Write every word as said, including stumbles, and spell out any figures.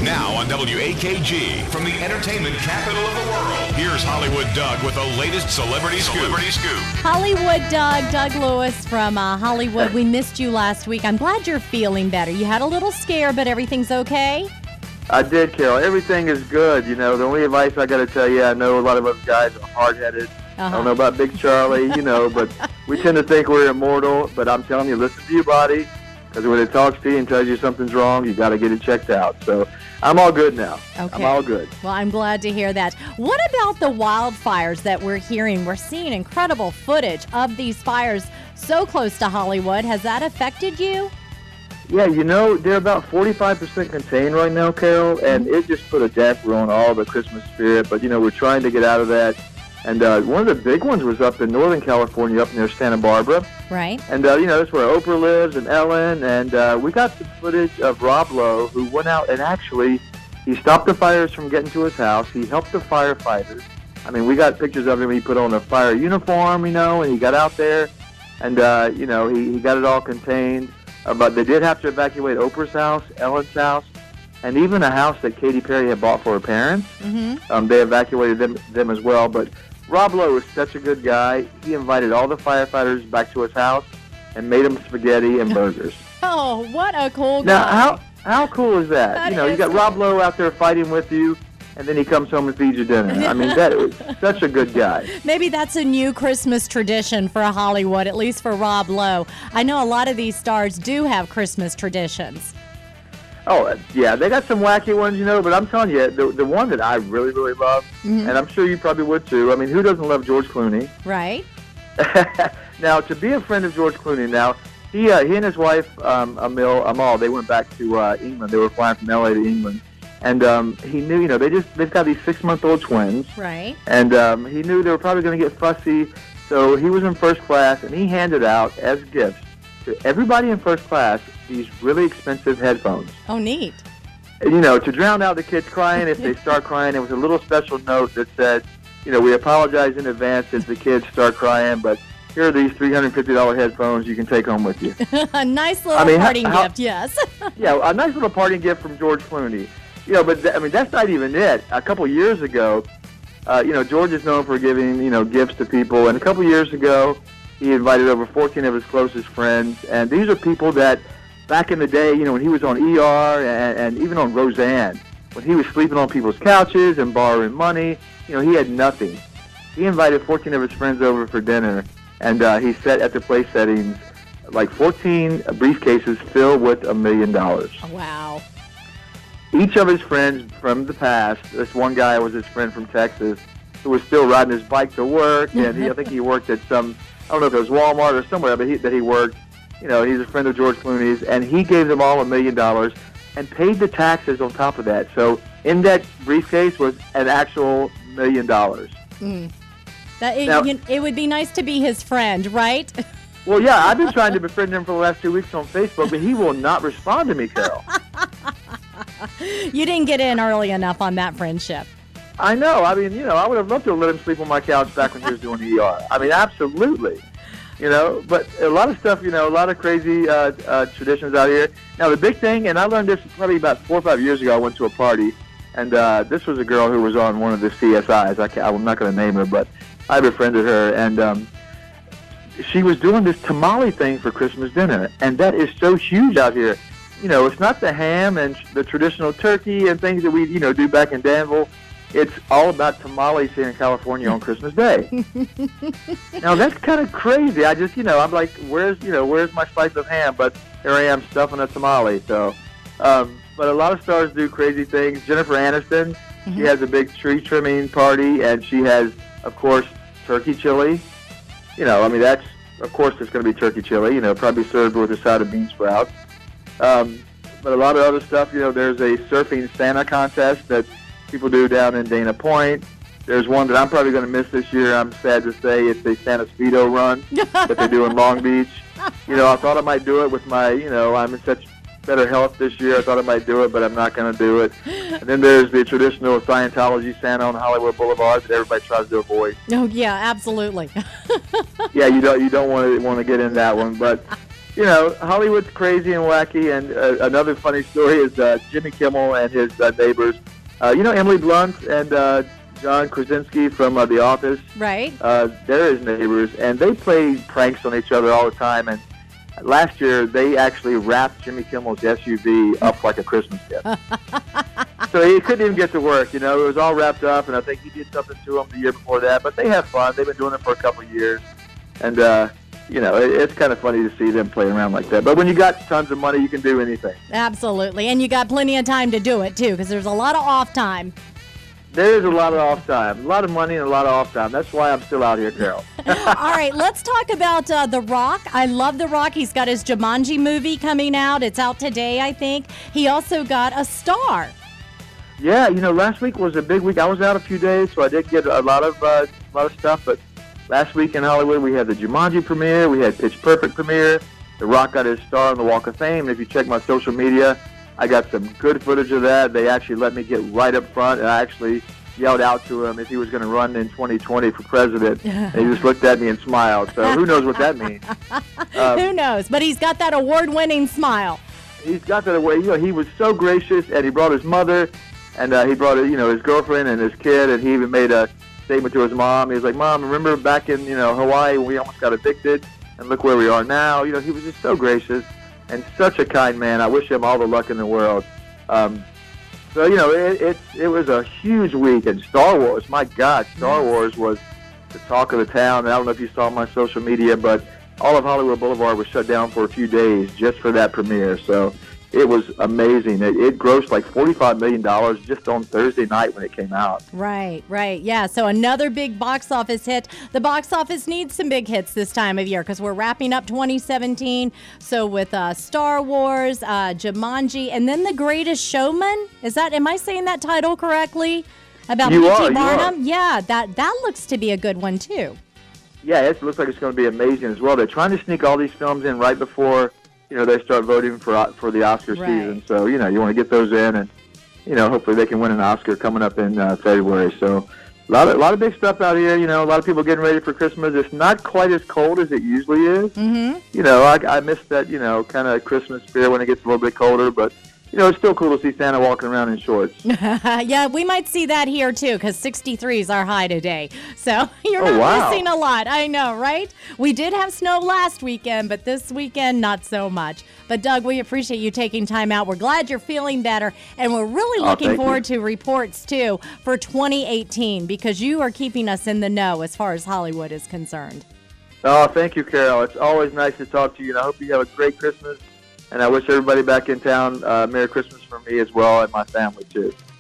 Now on W A K G, from the entertainment capital of the world, here's Hollywood Doug with the latest celebrity scoop. Celebrity scoop. Hollywood Doug, Doug Lewis from uh, Hollywood. We missed you last week. I'm glad you're feeling better. You had a little scare, but everything's okay? I did, Carol. Everything is good. You know, the only advice I got to tell you, I know a lot of us guys are hard-headed. Uh-huh. I don't know about Big Charlie, you know, but we tend to think we're immortal. But I'm telling you, listen to your body, because when it talks to you and tells you something's wrong, you got to get it checked out. So I'm all good now. Okay. I'm all good. Well, I'm glad to hear that. What about the wildfires that we're hearing? We're seeing incredible footage of these fires so close to Hollywood. Has that affected you? Yeah, you know, they're about forty-five percent contained right now, Carol, and it just put a damper on all the Christmas spirit. But, you know, we're trying to get out of that. And uh, one of the big ones was up in Northern California, up near Santa Barbara. Right. And, uh, you know, that's where Oprah lives and Ellen. And uh, we got some footage of Rob Lowe, who went out and actually, he stopped the fires from getting to his house. He helped the firefighters. I mean, we got pictures of him. He put on a fire uniform, you know, and he got out there. And, uh, you know, he, he got it all contained. Uh, but they did have to evacuate Oprah's house, Ellen's house, and even a house that Katy Perry had bought for her parents. Mm-hmm. Um, they evacuated them, them as well. But Rob Lowe was such a good guy. He invited all the firefighters back to his house and made them spaghetti and burgers. Oh, what a cool guy. Now, how how cool is that? That you know, is you got cool. Rob Lowe out there fighting with you, and then he comes home and feeds you dinner. I mean, that is such a good guy. Maybe that's a new Christmas tradition for Hollywood, at least for Rob Lowe. I know a lot of these stars do have Christmas traditions. Oh, yeah, they got some wacky ones, you know, but I'm telling you, the, the one that I really, really love, Mm-hmm. and I'm sure you probably would too, I mean, who doesn't love George Clooney? Right. Now, to be a friend of George Clooney, now, he uh, he and his wife, um, Emil, Amal, they went back to uh, England. They were flying from L A to England. And um, he knew, you know, they just, they've got these six-month-old twins. Right. And um, he knew they were probably going to get fussy, so he was in first class, and he handed out, as gifts, to everybody in first class, these really expensive headphones. Oh, neat. And, you know, to drown out the kids crying if they start crying. There was a little special note that said, you know, we apologize in advance if the kids start crying, but here are these three hundred fifty dollars headphones you can take home with you. A nice little I mean, parting how, gift, yes. Yeah, a nice little parting gift from George Clooney. You know, but, th- I mean, that's not even it. A couple years ago, uh, you know, George is known for giving, you know, gifts to people. And a couple years ago, he invited over fourteen of his closest friends. And these are people that, back in the day, you know, when he was on E R and, and even on Roseanne, when he was sleeping on people's couches and borrowing money, you know, he had nothing. He invited fourteen of his friends over for dinner, and uh, he set at the place settings like fourteen briefcases filled with a million dollars. Wow. Each of his friends from the past, this one guy was his friend from Texas, who was still riding his bike to work, and he, I think he worked at some, I don't know if it was Walmart or somewhere, but he, that he worked. You know, he's a friend of George Clooney's, and he gave them all a million dollars and paid the taxes on top of that. So in that briefcase was an actual million dollars. Mm. That, it, Now- you, it would be nice to be his friend, right? Well, yeah, I've been trying to befriend him for the last two weeks on Facebook, but he will not respond to me, Carol. You didn't get in early enough on that friendship. I know. I mean, you know, I would have loved to have let him sleep on my couch back when he was doing E R. I mean, absolutely. You know, but a lot of stuff, you know, a lot of crazy uh, uh, traditions out here. Now, the big thing, and I learned this probably about four or five years ago, I went to a party, and uh, this was a girl who was on one of the C S Is. I can't, I'm not going to name her, but I befriended her, and um, she was doing this tamale thing for Christmas dinner, and that is so huge out here. You know, it's not the ham and the traditional turkey and things that we, you know, do back in Danville. It's all about tamales here in California on Christmas Day. Now, that's kind of crazy. I just, you know, I'm like, where's, you know, where's my slice of ham? But here I am stuffing a tamale. So, um, but a lot of stars do crazy things. Jennifer Aniston, mm-hmm. she has a big tree trimming party, and she has, of course, turkey chili. You know, I mean, that's, of course, it's going to be turkey chili, you know, probably served with a side of bean sprouts. Um, but a lot of other stuff, you know, there's a surfing Santa contest that people do down in Dana Point. There's one that I'm probably going to miss this year. I'm sad to say it's a Santa Speedo run that they do in Long Beach. You know, I thought I might do it with my, you know, I'm in such better health this year. I thought I might do it, but I'm not going to do it. And then there's the traditional Scientology Santa on Hollywood Boulevard that everybody tries to avoid. Oh, yeah, absolutely. Yeah, you don't you don't want to want to get in that one, but you know, Hollywood's crazy and wacky. And uh, another funny story is uh, Jimmy Kimmel and his uh, neighbors. Uh, you know, Emily Blunt and uh, John Krasinski from uh, The Office. Right. Uh, they're his neighbors, and they play pranks on each other all the time. And last year, they actually wrapped Jimmy Kimmel's S U V up like a Christmas gift. So he couldn't even get to work. You know, it was all wrapped up, and I think he did something to him the year before that. But they have fun. They've been doing it for a couple of years, and uh, you know, it, it's kind of funny to see them playing around like that. But when you got tons of money, you can do anything. Absolutely, and you got plenty of time to do it too, because there's a lot of off time. There is a lot of off time, a lot of money and a lot of off time. That's why I'm still out here, Carol. All right, let's talk about uh, The Rock. I love The Rock. He's got his Jumanji movie coming out. It's out today, I think. He also got a star. Yeah, you know, last week was a big week. I was out a few days, so I did get a lot of uh, a lot of stuff. But last week in Hollywood, we had the Jumanji premiere. We had Pitch Perfect premiere. The Rock got his star on the Walk of Fame. And if you check my social media, I got some good footage of that. They actually let me get right up front, and I actually yelled out to him if he was going to run in twenty twenty for president. And he just looked at me and smiled. So who knows what that means? Um, Who knows? But he's got that award-winning smile. He's got that away. You know, he was so gracious, and he brought his mother, and uh, he brought, you know, his girlfriend and his kid, and he even made a statement to his mom. He was like, "Mom, remember back in, you know, Hawaii when we almost got evicted, and look where we are now." You know, he was just so gracious and such a kind man. I wish him all the luck in the world. Um, so, you know, it, it, it was a huge week. And Star Wars, my God, Star Wars was the talk of the town. And I don't know if you saw my social media, but all of Hollywood Boulevard was shut down for a few days just for that premiere. So it was amazing. It, it grossed like forty-five million dollars just on Thursday night when it came out. Right, right. Yeah, so another big box office hit. The box office needs some big hits this time of year because we're wrapping up twenty seventeen. So with uh, Star Wars, uh, Jumanji, and then The Greatest Showman. Is that, am I saying that title correctly? About You P T are, you Barnum? are. Yeah, that, that looks to be a good one too. Yeah, it looks like it's going to be amazing as well. They're trying to sneak all these films in right before, you know, they start voting for for the Oscar Right. season. So, you know, you want to get those in, and, you know, hopefully they can win an Oscar coming up in uh, February. So a lot, of, a lot of big stuff out here. You know, a lot of people getting ready for Christmas. It's not quite as cold as it usually is. Mm-hmm. You know, I, I miss that, you know, kind of Christmas spirit when it gets a little bit colder, but, you know, it's still cool to see Santa walking around in shorts. Yeah, we might see that here too because sixty-three is our high today. So you're Oh, not wow. missing a lot. I know, right? We did have snow last weekend, but this weekend, not so much. But Doug, we appreciate you taking time out. We're glad you're feeling better. And we're really Oh, looking thank forward you. to reports too for twenty eighteen because you are keeping us in the know as far as Hollywood is concerned. Oh, thank you, Carol. It's always nice to talk to you, and I hope you have a great Christmas. And I wish everybody back in town uh, Merry Christmas from me as well and my family, too.